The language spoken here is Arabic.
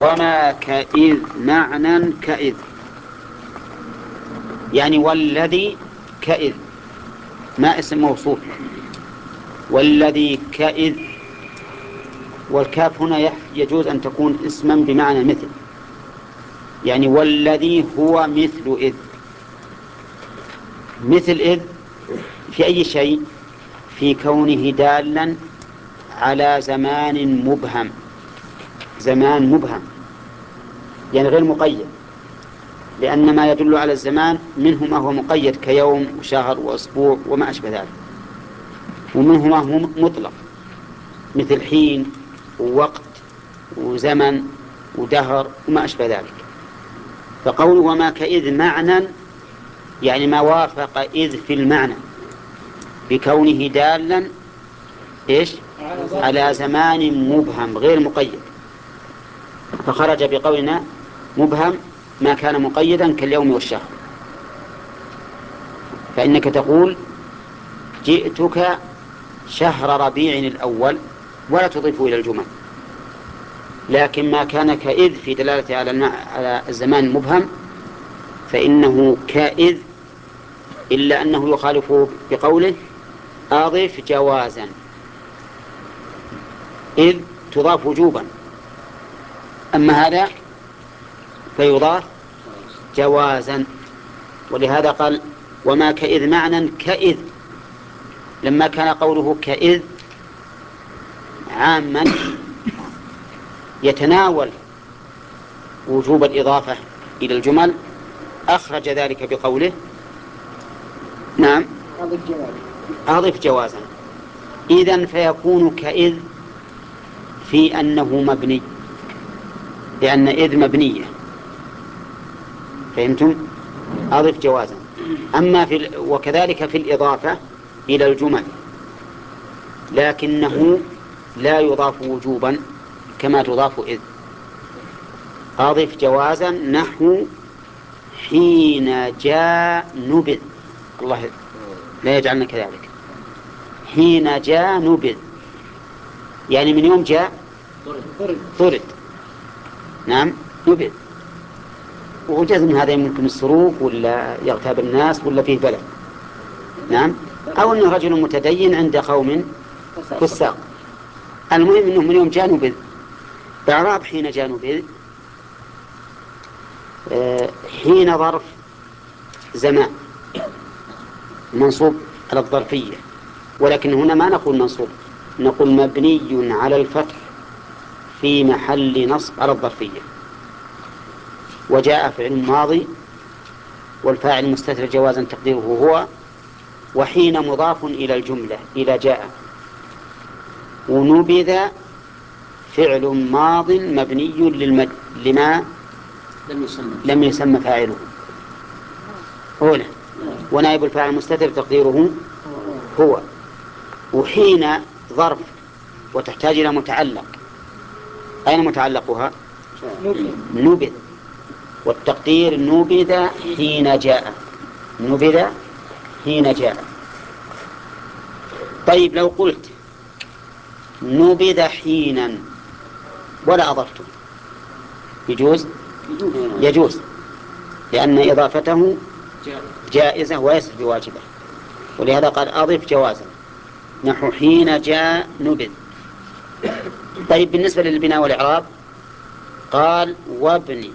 وما كإذ معنى كإذ، يعني والذي كإذ ما اسم موصول، والذي كإذ، والكاف هنا يجوز أن تكون اسما بمعنى مثل، يعني والذي هو مثل إذ. مثل إذ في أي شيء؟ في كونه دالا على زمان مبهم، زمان مبهم يعني غير مقيد، لأن ما يدل على الزمان منه ما هو مقيد كيوم وشهر وأسبوع وما أشبه ذلك، ومنه ما هو مطلق مثل حين ووقت وزمن ودهر وما أشبه ذلك. فقوله وما كإذ معنى يعني ما وافق إذ في المعنى بكونه دالا إيش؟ على زمان مبهم غير مقيد، فخرج بقولنا مبهم ما كان مقيدا كاليوم والشهر. فإنك تقول جئتك شهر ربيع الأول ولا تضيف إلى الجمل، لكن ما كان كإذ في دلالة على الزمان المبهم فإنه كإذ، إلا أنه يخالفه بقوله أضف جوازا، إذ تضاف وجوبا، أما هذا فيضاف جوازا. ولهذا قال وما كإذ معنى كإذ، لما كان قوله كإذ عاما يتناول وجوب الإضافة إلى الجمل أخرج ذلك بقوله نعم أضف جوازا. إذن فيكون كإذ في أنه مبني، لأن إذ مبنية، فهمتم؟ أضف جوازا. أما وكذلك في الإضافة إلى الجمل، لكنه لا يضاف وجوبا كما تضاف إذ. أضف جوازا نحو حين جاء نبذ، الله لا يجعلنا كذلك. حين جاء نبذ يعني من يوم جاء طرد، نعم نبذ. وجزم هذا يمكن الصروف ولا يغتاب الناس ولا فيه بلد، نعم، أو أنه رجل متدين عند قوم فساق. المهم أنه من يوم جاء نبذ. إعراب حين جاء نبذ حين ظرف زمان منصوب على الظرفية، ولكن هنا ما نقول منصوب، نقول مبني على الفتح في محل نصب على الظرفية. وجاء فعل ماضي والفاعل مستتر جوازا تقديره هو، وحين مضاف إلى الجملة إلى جاء، ونبذ فعل ماض مبني لما لم يسمى فاعله هنا، ونائب الفاعل مستتر تقديره هو. وحين ظرف وتحتاج إلى متعلق، أين متعلقها؟ نبذ، والتقدير نبذ حين جاء، نبذ حين جاء. طيب لو قلت نبذ حينا ولا أضفته يجوز؟ يجوز، لأن إضافته جائزة وليست بواجبة، ولهذا قال أضف جوازا نحو حين جاء نبذ. طيب بالنسبة للبناء والإعراب قال وابني